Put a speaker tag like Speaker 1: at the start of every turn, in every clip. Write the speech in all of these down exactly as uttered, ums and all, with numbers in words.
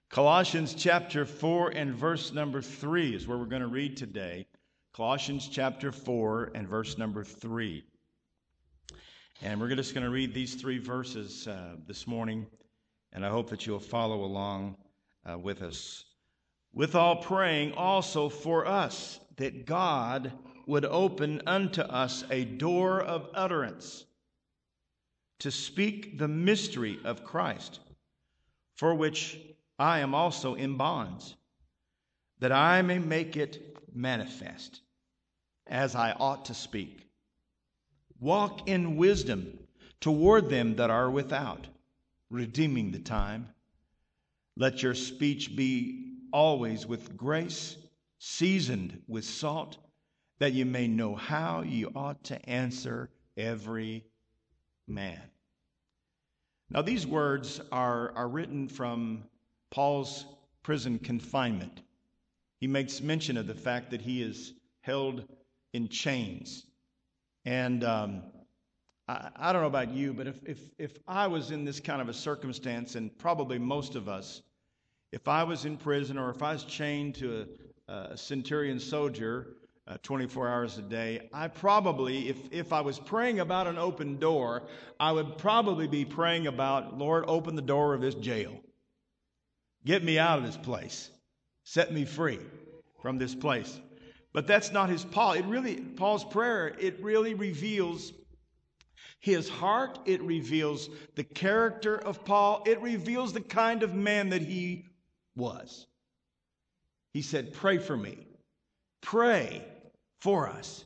Speaker 1: Colossians chapter four and verse number three is where we're going to read today. Colossians chapter four and verse number three. And we're just going to read these three verses uh, this morning, and I hope that you'll follow along uh, with us. With all praying also for us, that God would open unto us a door of utterance to speak the mystery of Christ, for which I am also in bonds, that I may make it manifest, as I ought to speak. Walk in wisdom toward them that are without, redeeming the time. Let your speech be always with grace, seasoned with salt, that you may know how you ought to answer every man. Now, these words are, are written from Paul's prison confinement. He makes mention of the fact that he is held in chains. And um, I, I don't know about you, but if, if, if I was in this kind of a circumstance, and probably most of us, if I was in prison or if I was chained to a, a centurion soldier uh, twenty-four hours a day, I probably, if, if I was praying about an open door, I would probably be praying about, Lord, open the door of this jail. Get me out of this place. Set me free from this place. But that's not his Paul. It really, Paul's prayer, it really reveals his heart. It reveals the character of Paul. It reveals the kind of man that he was. He said, pray for me. Pray for us.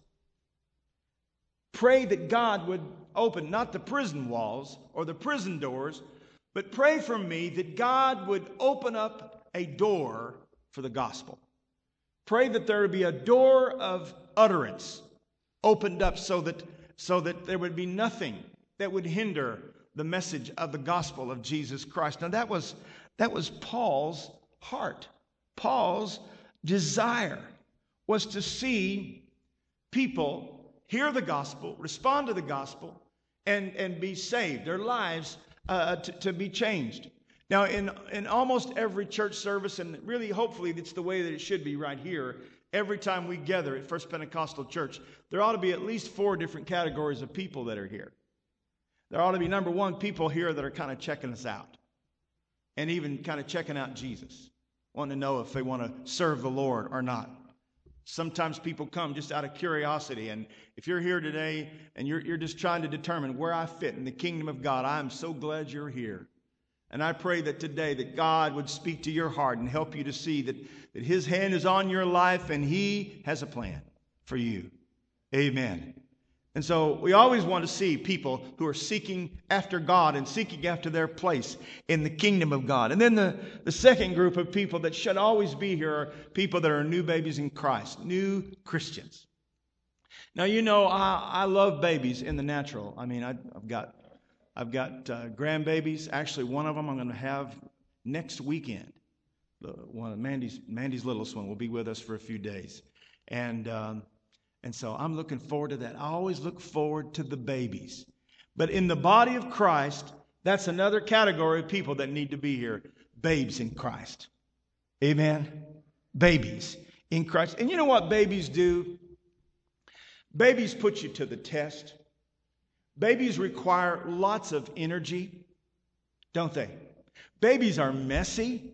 Speaker 1: Pray that God would open not the prison walls or the prison doors, but pray for me that God would open up a door for the gospel. Pray that there would be a door of utterance opened up so that, so that there would be nothing that would hinder the message of the gospel of Jesus Christ. Now that was, that was Paul's heart. Paul's desire was to see people hear the gospel, respond to the gospel, and, and be saved. Their lives Uh, to, to be changed. Now, in, in almost every church service, and really, hopefully, it's the way that it should be right here, every time we gather at First Pentecostal Church, there ought to be at least four different categories of people that are here. There ought to be, number one, people here that are kind of checking us out, and even kind of checking out Jesus, wanting to know if they want to serve the Lord or not. Sometimes people come just out of curiosity, and if you're here today and you're, you're just trying to determine where I fit in the kingdom of God, I'm so glad you're here. And I pray that today that God would speak to your heart and help you to see that, that his hand is on your life and he has a plan for you. Amen. And so we always want to see people who are seeking after God and seeking after their place in the kingdom of God. And then the, the second group of people that should always be here are people that are new babies in Christ, new Christians. Now, you know, I, I love babies in the natural. I mean, I, I've got, I've got uh, grandbabies. Actually, one of them I'm going to have next weekend. The, one of Mandy's, Mandy's littlest one will be with us for a few days. And um, And so I'm looking forward to that. I always look forward to the babies. But in the body of Christ, that's another category of people that need to be here. Babes in Christ. Amen? Babies in Christ. And you know what babies do? Babies put you to the test. Babies require lots of energy, don't they? Babies are messy.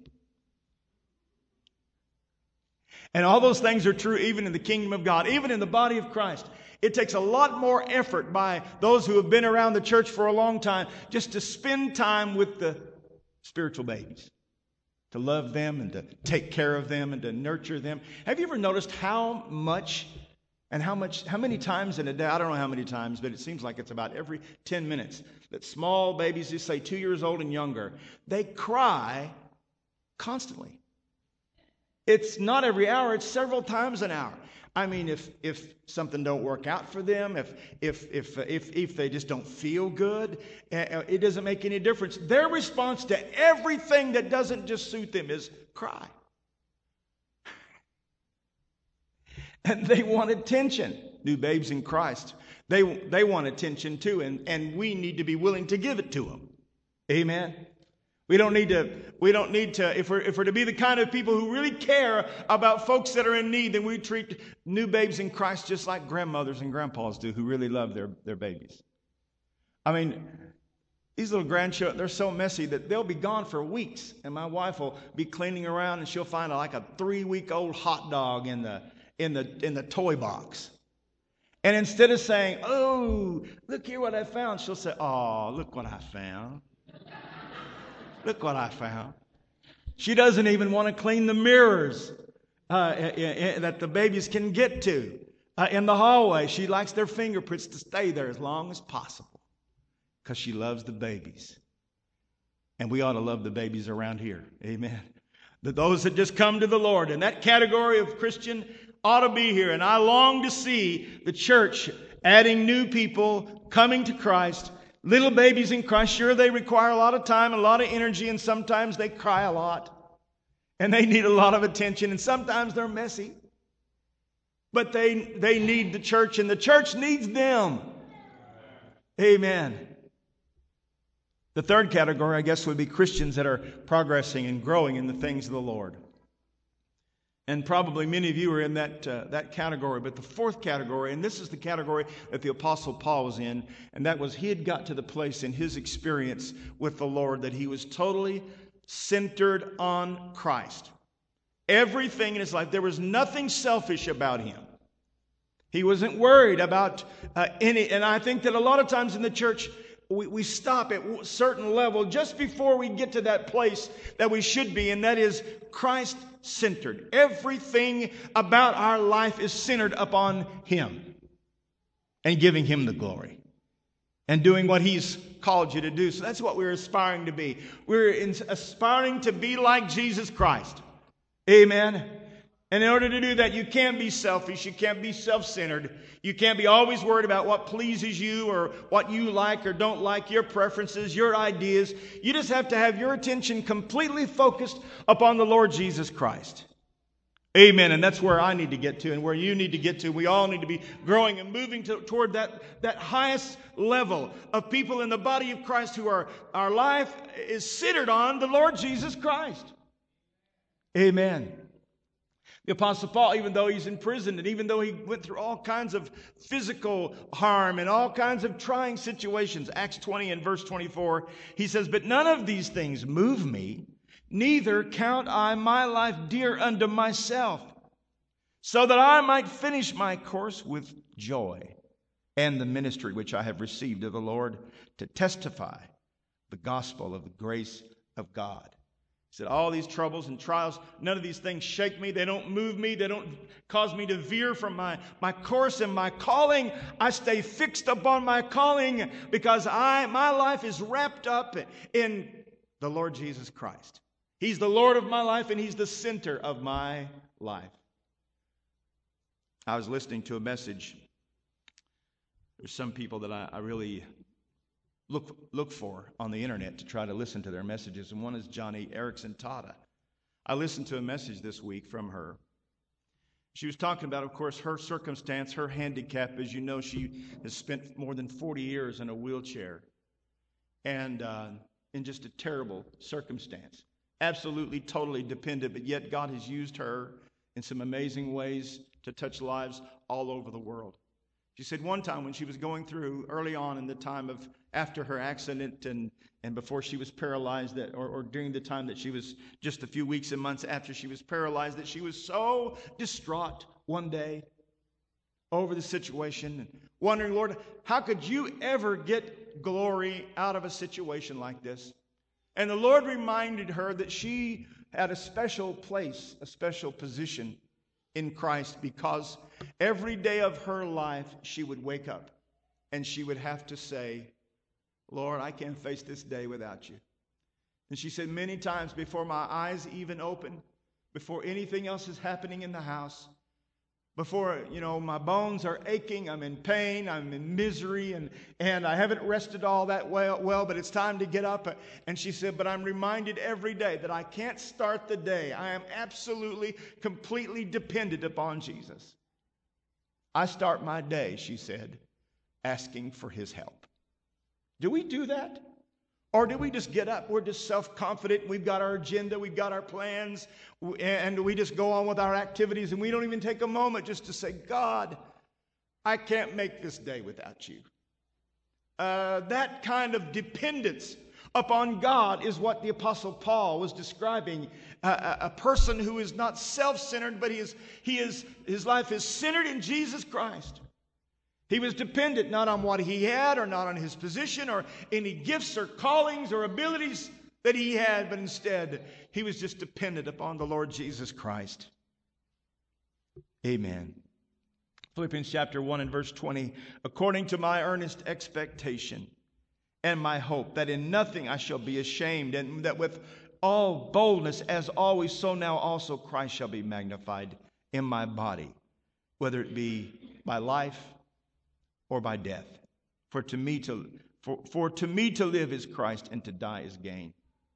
Speaker 1: And all those things are true even in the kingdom of God, even in the body of Christ. It takes a lot more effort by those who have been around the church for a long time just to spend time with the spiritual babies, to love them and to take care of them and to nurture them. Have you ever noticed how much and how much, how many times in a day, I don't know how many times, but it seems like it's about every ten minutes, that small babies, just say two years old and younger, they cry constantly. It's not every hour, it's several times an hour. I mean, if if something don't work out for them, if if if if if they just don't feel good, it doesn't make any difference. Their response to everything that doesn't just suit them is cry. And they want attention. New babes in Christ, they they want attention too, and and we need to be willing to give it to them. Amen. We don't need to, we don't need to, if we're, if we're to be the kind of people who really care about folks that are in need, then we treat new babes in Christ just like grandmothers and grandpas do who really love their, their babies. I mean, these little grandchildren, they're so messy that they'll be gone for weeks, and my wife will be cleaning around and she'll find like a three-week-old hot dog in the, in the, in the toy box. And instead of saying, oh, look here what I found, she'll say, oh, look what I found. Look what I found. She doesn't even want to clean the mirrors uh, that the babies can get to uh, in the hallway. She likes their fingerprints to stay there as long as possible because she loves the babies. And we ought to love the babies around here. Amen. That those that just come to the Lord. And that category of Christian ought to be here. And I long to see the church adding new people coming to Christ. Little babies in Christ, sure, they require a lot of time, a lot of energy, and sometimes they cry a lot. And they need a lot of attention, and sometimes they're messy. But they, they need the church, and the church needs them. Amen. The third category, I guess, would be Christians that are progressing and growing in the things of the Lord. And probably many of you are in that uh, that category. But the fourth category, and this is the category that the Apostle Paul was in, and that was he had got to the place in his experience with the Lord that he was totally centered on Christ. Everything in his life, there was nothing selfish about him. He wasn't worried about uh, any, and I think that a lot of times in the church, we, we stop at a certain level just before we get to that place that we should be, and that is Christ-centered. Everything about our life is centered upon Him and giving Him the glory and doing what He's called you to do. So that's what we're aspiring to be. We're in, aspiring to be like Jesus Christ. Amen. And in order to do that, you can't be selfish. You can't be self-centered. You can't be always worried about what pleases you or what you like or don't like, your preferences, your ideas. You just have to have your attention completely focused upon the Lord Jesus Christ. Amen. And that's where I need to get to and where you need to get to. We all need to be growing and moving to, toward that, that highest level of people in the body of Christ who are, our life is centered on the Lord Jesus Christ. Amen. The Apostle Paul, even though he's in prison and even though he went through all kinds of physical harm and all kinds of trying situations, Acts twenty and verse twenty-four, he says, "But none of these things move me, neither count I my life dear unto myself, so that I might finish my course with joy and the ministry which I have received of the Lord to testify the gospel of the grace of God." He said, all these troubles and trials, none of these things shake me. They don't move me. They don't cause me to veer from my, my course and my calling. I stay fixed upon my calling because I my life is wrapped up in the Lord Jesus Christ. He's the Lord of my life and He's the center of my life. I was listening to a message. There's some people that I, I really look look for on the internet to try to listen to their messages, and one is Johnny Erickson Tata. I listened to a message this week from her. She was talking about, of course, her circumstance, her handicap. As you know, she has spent more than forty years in a wheelchair and uh, in just a terrible circumstance. Absolutely, totally dependent, but yet God has used her in some amazing ways to touch lives all over the world. She said one time when she was going through early on in the time of after her accident and, and before she was paralyzed, that, or, or during the time that she was just a few weeks and months after she was paralyzed, that she was so distraught one day over the situation and wondering, Lord, how could you ever get glory out of a situation like this? And the Lord reminded her that she had a special place, a special position in Christ, because every day of her life she would wake up and she would have to say, Lord, I can't face this day without you. And she said many times before my eyes even open, before anything else is happening in the house, before, you know, my bones are aching, I'm in pain, I'm in misery, and, and I haven't rested all that well, well, but it's time to get up. And she said, but I'm reminded every day that I can't start the day. I am absolutely, completely dependent upon Jesus. I start my day, she said, asking for His help. Do we do that? Or do we just get up? We're just self-confident. We've got our agenda. We've got our plans. And we just go on with our activities. And we don't even take a moment just to say, God, I can't make this day without you. Uh, that kind of dependence upon God is what the Apostle Paul was describing. Uh, a, a person who is not self-centered, but he is, he is, his life is centered in Jesus Christ. He was dependent not on what he had or not on his position or any gifts or callings or abilities that he had, but instead he was just dependent upon the Lord Jesus Christ. Amen. Philippians chapter one and verse twenty, according to my earnest expectation and my hope that in nothing I shall be ashamed, and that with all boldness as always, so now also Christ shall be magnified in my body, whether it be by life or by death. For to me to for, for to me to live is Christ, and to die is gain.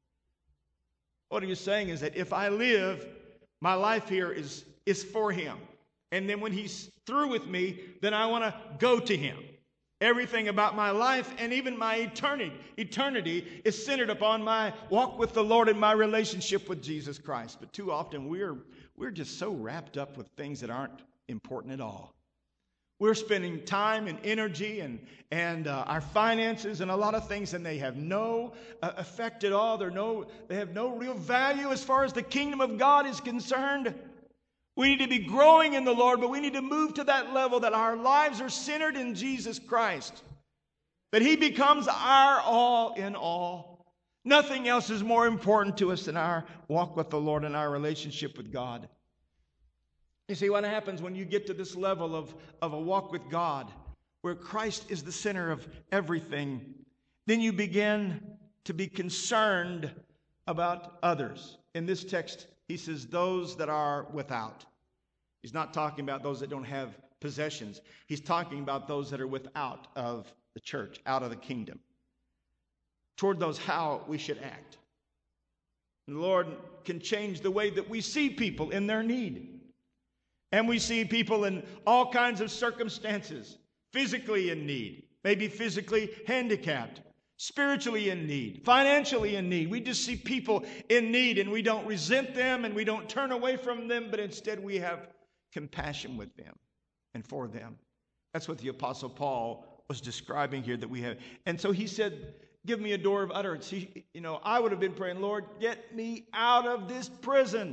Speaker 1: What he is saying is that if I live, my life here is, is for him. And then when he's through with me, then I want to go to him. Everything about my life and even my eternity, eternity is centered upon my walk with the Lord and my relationship with Jesus Christ. But too often we're, we're just so wrapped up with things that aren't important at all. We're spending time and energy and, and uh, our finances and a lot of things, and they have no uh, effect at all. They're no, they have no real value as far as the kingdom of God is concerned. We need to be growing in the Lord, but we need to move to that level that our lives are centered in Jesus Christ, that he becomes our all in all. Nothing else is more important to us than our walk with the Lord and our relationship with God. You see, what happens when you get to this level of, of a walk with God, where Christ is the center of everything, then you begin to be concerned about others. In this text, he says, those that are without. He's not talking about those that don't have possessions. He's talking about those that are without of the church, out of the kingdom. Toward those, how we should act. And the Lord can change the way that we see people in their need. And we see people in all kinds of circumstances, physically in need, maybe physically handicapped, spiritually in need, financially in need. We just see people in need, and we don't resent them and we don't turn away from them, but instead we have compassion with them and for them. That's what the Apostle Paul was describing here that we have. And so he said, give me a door of utterance. He, you know, I would have been praying, Lord, get me out of this prison.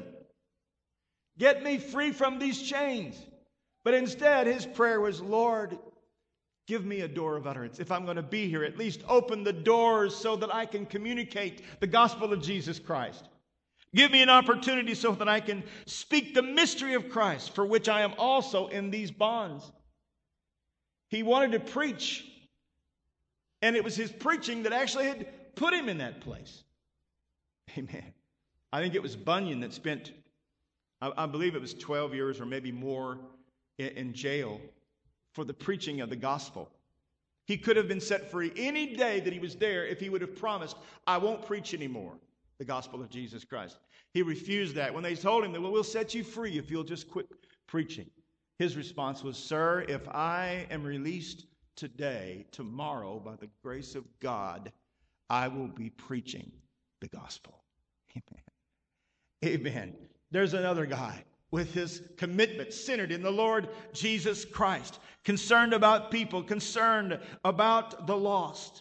Speaker 1: Get me free from these chains. But instead, his prayer was, Lord, give me a door of utterance. If I'm going to be here, at least open the doors so that I can communicate the gospel of Jesus Christ. Give me an opportunity so that I can speak the mystery of Christ, for which I am also in these bonds. He wanted to preach, and it was his preaching that actually had put him in that place. Amen. I think it was Bunyan that spent, I believe it was twelve years or maybe more in jail for the preaching of the gospel. He could have been set free any day that he was there if he would have promised, I won't preach anymore the gospel of Jesus Christ. He refused that. When they told him that, well, we'll set you free if you'll just quit preaching. His response was, sir, if I am released today, tomorrow, by the grace of God, I will be preaching the gospel. Amen. Amen. There's another guy with his commitment centered in the Lord Jesus Christ, concerned about people, concerned about the lost.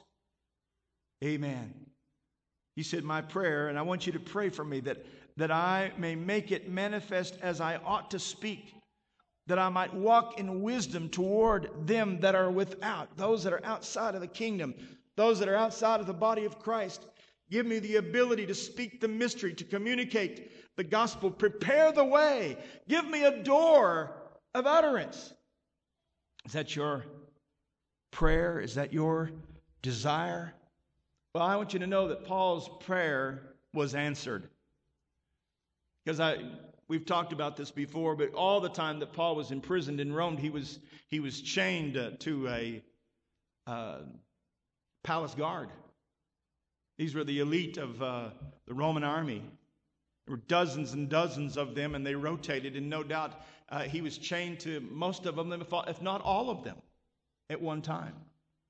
Speaker 1: Amen. He said, my prayer, and I want you to pray for me, that, that I may make it manifest as I ought to speak, that I might walk in wisdom toward them that are without, those that are outside of the kingdom, those that are outside of the body of Christ. Give me the ability to speak the mystery, to communicate the gospel. Prepare the way. Give me a door of utterance. Is that your prayer? Is that your desire? Well, I want you to know that Paul's prayer was answered. Because I, we've talked about this before, but all the time that Paul was imprisoned in Rome, he was, he was chained uh, to a uh, palace guard. These were the elite of uh, the Roman army. There were dozens and dozens of them, and they rotated, and no doubt uh, he was chained to most of them, if not all of them, at one time.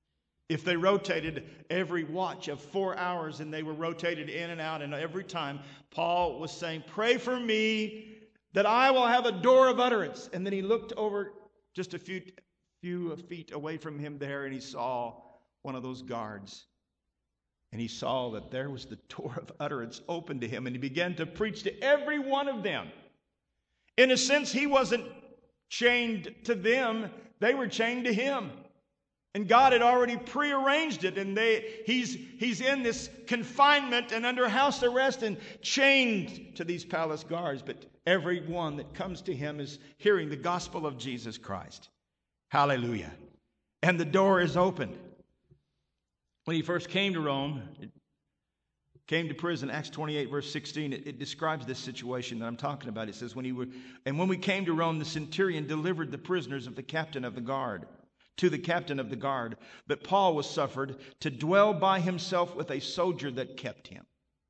Speaker 1: If they rotated every watch of four hours and they were rotated in and out, and every time Paul was saying, pray for me that I will have a door of utterance. And then he looked over just a few, few feet away from him there, and he saw one of those guards. And he saw that there was the door of utterance open to him, and he began to preach to every one of them. In a sense, he wasn't chained to them. They were chained to him. And God had already prearranged it, and they, he's, he's in this confinement and under house arrest and chained to these palace guards. But everyone that comes to him is hearing the gospel of Jesus Christ. Hallelujah. And the door is opened. When he first came to Rome, came to prison, Acts twenty-eight, verse sixteen, it, it describes this situation that I'm talking about. It says, when he were, and when we came to Rome, the centurion delivered the prisoners of the captain of the guard. to the captain of the guard, but Paul was suffered to dwell by himself with a soldier that kept him.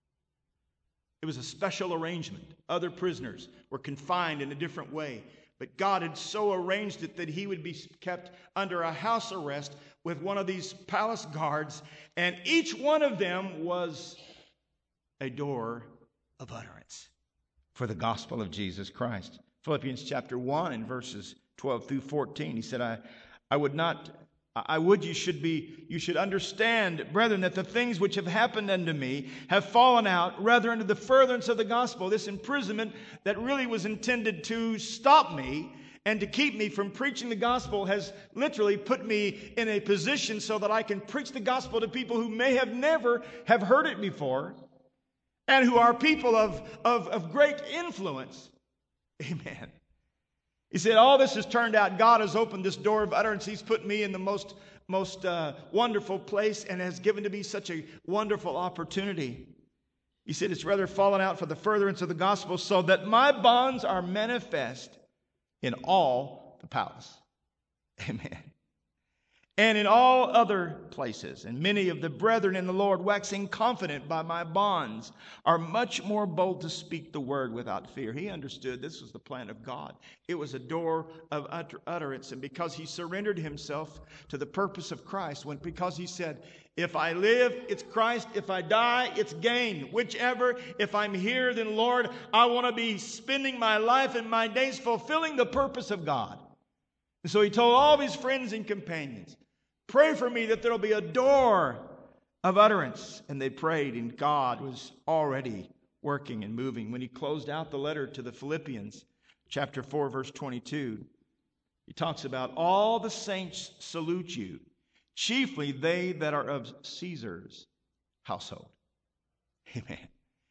Speaker 1: It was a special arrangement. Other prisoners were confined in a different way, but God had so arranged it that he would be kept under a house arrest with one of these palace guards, and each one of them was a door of utterance for the gospel of Jesus Christ. Philippians chapter one and verses twelve through fourteen, he said, I I would not, I would you should be, you should understand, brethren, that the things which have happened unto me have fallen out rather unto the furtherance of the gospel. This imprisonment that really was intended to stop me and to keep me from preaching the gospel has literally put me in a position so that I can preach the gospel to people who may have never have heard it before and who are people of, of, of great influence. Amen. He said, all this has turned out. God has opened this door of utterance. He's put me in the most, most uh, wonderful place and has given to me such a wonderful opportunity. He said, it's rather fallen out for the furtherance of the gospel, so that my bonds are manifest in all the palace. Amen. And in all other places. And many of the brethren in the Lord, waxing confident by my bonds, are much more bold to speak the word without fear. He understood this was the plan of God. It was a door of utter- utterance. And because he surrendered himself to the purpose of Christ, when because he said, if I live, it's Christ. If I die, it's gain. Whichever, if I'm here, then Lord, I want to be spending my life and my days fulfilling the purpose of God. And so he told all of his friends and companions, pray for me that there'll be a door of utterance. And they prayed, and God was already working and moving. When he closed out the letter to the Philippians, chapter four, verse twenty-two, he talks about all the saints salute you, chiefly they that are of Caesar's household. Amen.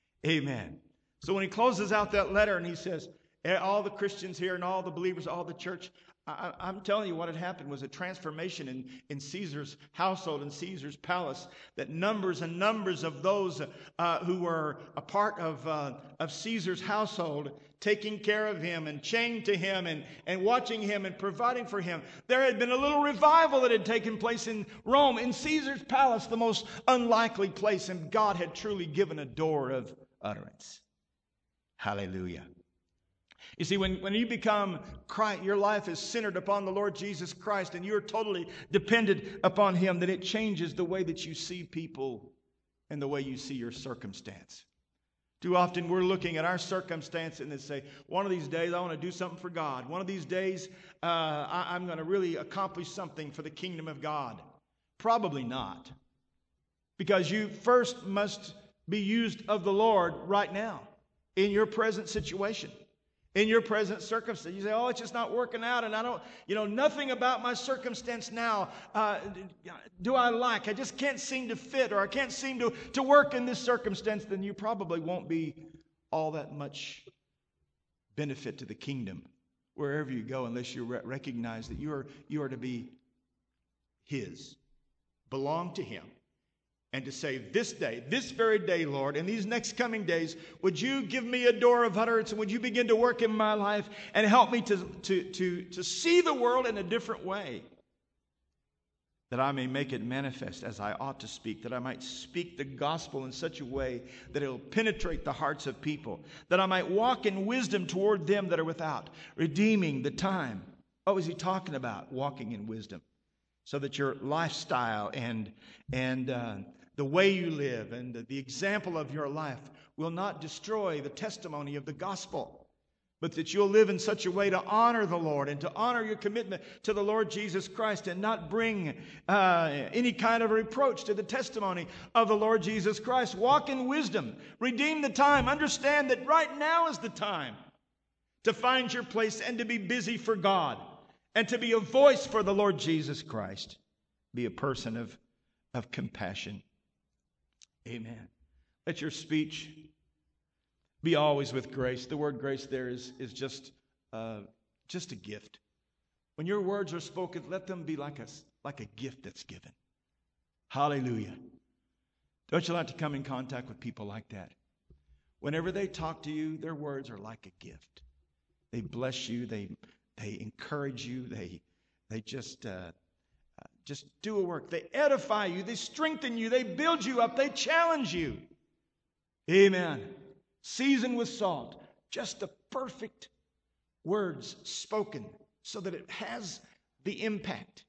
Speaker 1: Amen. So when he closes out that letter and he says, all the Christians here and all the believers, all the church, I, I'm telling you what had happened was a transformation in, in Caesar's household, in Caesar's palace, that numbers and numbers of those uh, who were a part of, uh, of Caesar's household, taking care of him and chained to him and, and watching him and providing for him. There had been a little revival that had taken place in Rome, in Caesar's palace, the most unlikely place, and God had truly given a door of utterance. Hallelujah. You see, when, when you become Christ, your life is centered upon the Lord Jesus Christ and you're totally dependent upon him, that it changes the way that you see people and the way you see your circumstance. Too often we're looking at our circumstance and they say, one of these days I want to do something for God. One of these days uh, I, I'm going to really accomplish something for the kingdom of God. Probably not. Because you first must be used of the Lord right now in your present situation. In your present circumstance. You say, oh, it's just not working out, and I don't, you know, nothing about my circumstance now uh, do I like. I just can't seem to fit, or I can't seem to, to work in this circumstance. Then you probably won't be all that much benefit to the kingdom wherever you go, unless you re- recognize that you are, you are to be his, belong to him. And to say, this day, this very day, Lord, in these next coming days, would you give me a door of utterance, and would you begin to work in my life and help me to, to, to, to see the world in a different way, that I may make it manifest as I ought to speak, that I might speak the gospel in such a way that it will penetrate the hearts of people, that I might walk in wisdom toward them that are without, redeeming the time. What was he talking about? Walking in wisdom. so that your lifestyle and, and uh, the way you live and the, the example of your life will not destroy the testimony of the gospel, but that you'll live in such a way to honor the Lord and to honor your commitment to the Lord Jesus Christ and not bring uh, any kind of reproach to the testimony of the Lord Jesus Christ. Walk in wisdom. Redeem the time. Understand that right now is the time to find your place and to be busy for God and to be a voice for the Lord Jesus Christ. Be a person of, of compassion. Amen. Let your speech be always with grace. The word grace there is, is just, uh, just a gift. When your words are spoken, let them be like a, like a gift that's given. Hallelujah. Don't you like to come in contact with people like that? Whenever they talk to you, their words are like a gift. They bless you. They they encourage you. They they just uh, just do a work. They edify you. They strengthen you. They build you up. They challenge you. Amen. Seasoned with salt. Just the perfect words spoken so that it has the impact.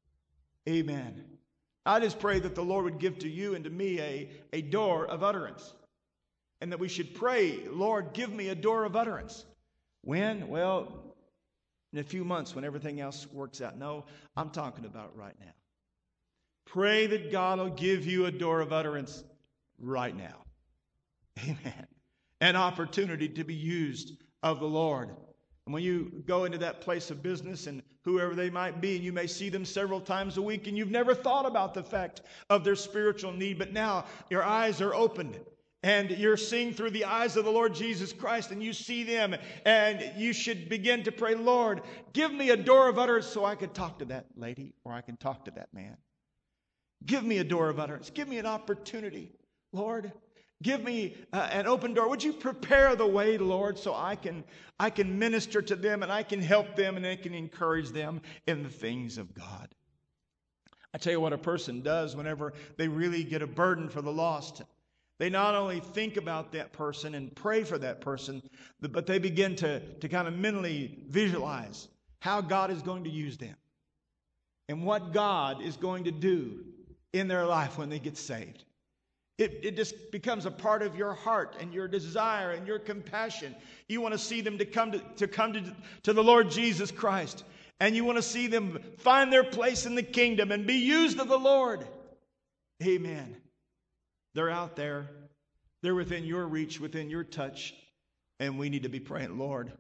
Speaker 1: Amen. I just pray that the Lord would give to you and to me a, a door of utterance. And that we should pray, Lord, give me a door of utterance. When? Well, in a few months when everything else works out. No, I'm talking about right now. Pray that God will give you a door of utterance right now. Amen. An opportunity to be used of the Lord. And when you go into that place of business and whoever they might be, and you may see them several times a week and you've never thought about the fact of their spiritual need, but now your eyes are opened and you're seeing through the eyes of the Lord Jesus Christ and you see them and you should begin to pray, Lord, give me a door of utterance so I can talk to that lady or I can talk to that man. Give me a door of utterance. Give me an opportunity, Lord. Give me uh, an open door. Would you prepare the way, Lord, so I can I can minister to them and I can help them and I can encourage them in the things of God. I tell you what a person does whenever they really get a burden for the lost. They not only think about that person and pray for that person, but they begin to, to kind of mentally visualize how God is going to use them and what God is going to do in their life when they get saved. It, it just becomes a part of your heart and your desire and your compassion. You want to see them to come to, to come to, to the Lord Jesus Christ. And you want to see them find their place in the kingdom and be used of the Lord. Amen. They're out there. They're within your reach, within your touch. And we need to be praying, Lord,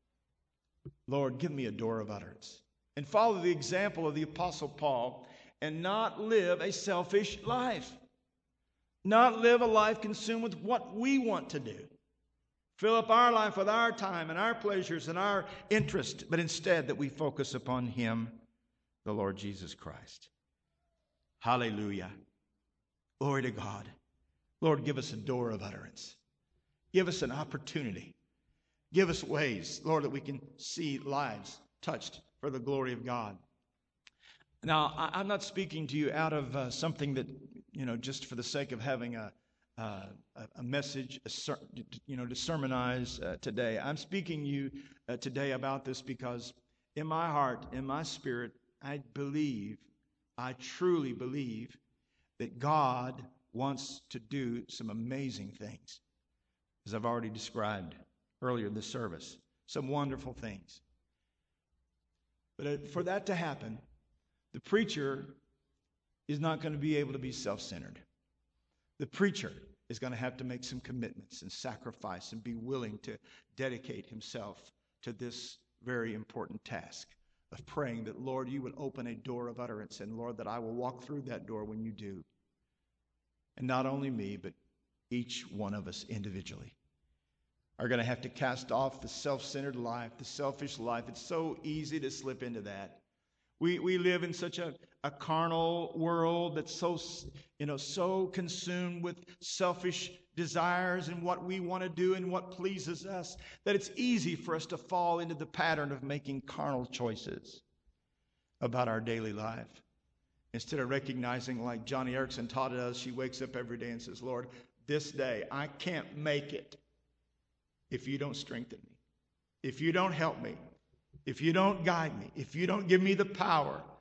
Speaker 1: Lord, give me a door of utterance. And follow the example of the Apostle Paul and not live a selfish life. Not live a life consumed with what we want to do. Fill up our life with our time and our pleasures and our interest, but instead that we focus upon Him, the Lord Jesus Christ. Hallelujah. Glory to God. Lord, give us a door of utterance. Give us an opportunity. Give us ways, Lord, that we can see lives touched for the glory of God. Now, I'm not speaking to you out of uh, something that, you know, just for the sake of having a uh, a message, a ser- you know, to sermonize uh, today. I'm speaking to you uh, today about this because in my heart, in my spirit, I believe, I truly believe that God wants to do some amazing things, as I've already described earlier in the service, some wonderful things. But for that to happen, the preacher is not going to be able to be self-centered. The preacher is going to have to make some commitments and sacrifice and be willing to dedicate himself to this very important task of praying that, Lord, you would open a door of utterance, and, Lord, that I will walk through that door when you do. And not only me, but each one of us individually are going to have to cast off the self-centered life, the selfish life. It's so easy to slip into that. We we live in such a, a carnal world that's so, you know, so consumed with selfish desires and what we want to do and what pleases us that it's easy for us to fall into the pattern of making carnal choices about our daily life. Instead of recognizing, like Johnny Erickson taught us, she wakes up every day and says, Lord, this day I can't make it if you don't strengthen me, if you don't help me, if you don't guide me, if you don't give me the power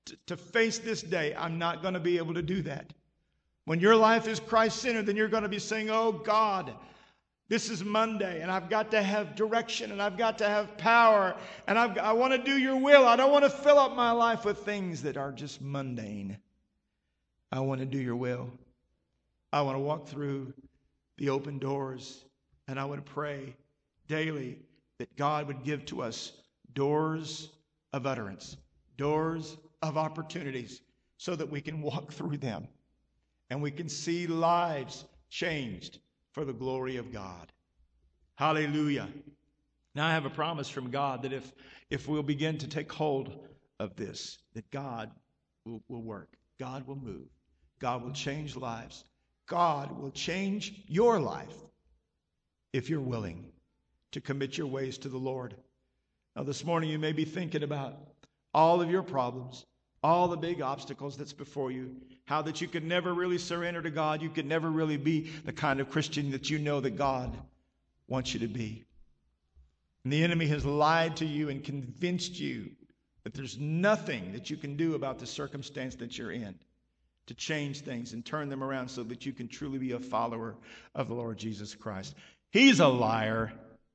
Speaker 1: to, to face this day, I'm not going to be able to do that. When your life is Christ-centered, then you're going to be saying, oh God, this is Monday, and I've got to have direction, and I've got to have power, and I've, I want to do your will. I don't want to fill up my life with things that are just mundane. I want to do your will. I want to walk through the open doors, and I want to pray daily that God would give to us doors of utterance, doors of opportunities, so that we can walk through them and we can see lives changed for the glory of God. Hallelujah. Now I have a promise from God that if, if we'll begin to take hold of this, that God will, will work. God will move. God will change lives. God will change your life if you're willing to commit your ways to the Lord. Now this morning you may be thinking about all of your problems, all the big obstacles that's before you, how that you could never really surrender to God. You could never really be the kind of Christian that you know that God wants you to be. And the enemy has lied to you and convinced you that there's nothing that you can do about the circumstance that you're in to change things and turn them around so that you can truly be a follower of the Lord Jesus Christ. He's a liar.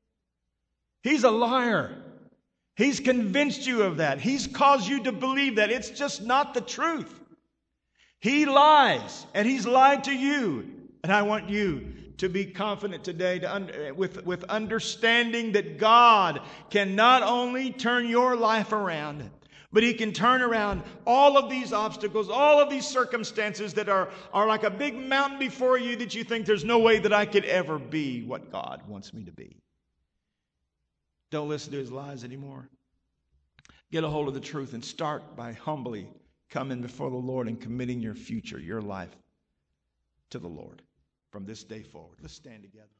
Speaker 1: He's a liar. He's convinced you of that. He's caused you to believe that. It's just not the truth. He lies, and he's lied to you. And I want you to be confident today to un- with, with understanding that God can not only turn your life around, but he can turn around all of these obstacles, all of these circumstances that are, are like a big mountain before you that you think there's no way that I could ever be what God wants me to be. Don't listen to his lies anymore. Get a hold of the truth and start by humbly coming before the Lord and committing your future, your life to the Lord from this day forward. Let's stand together.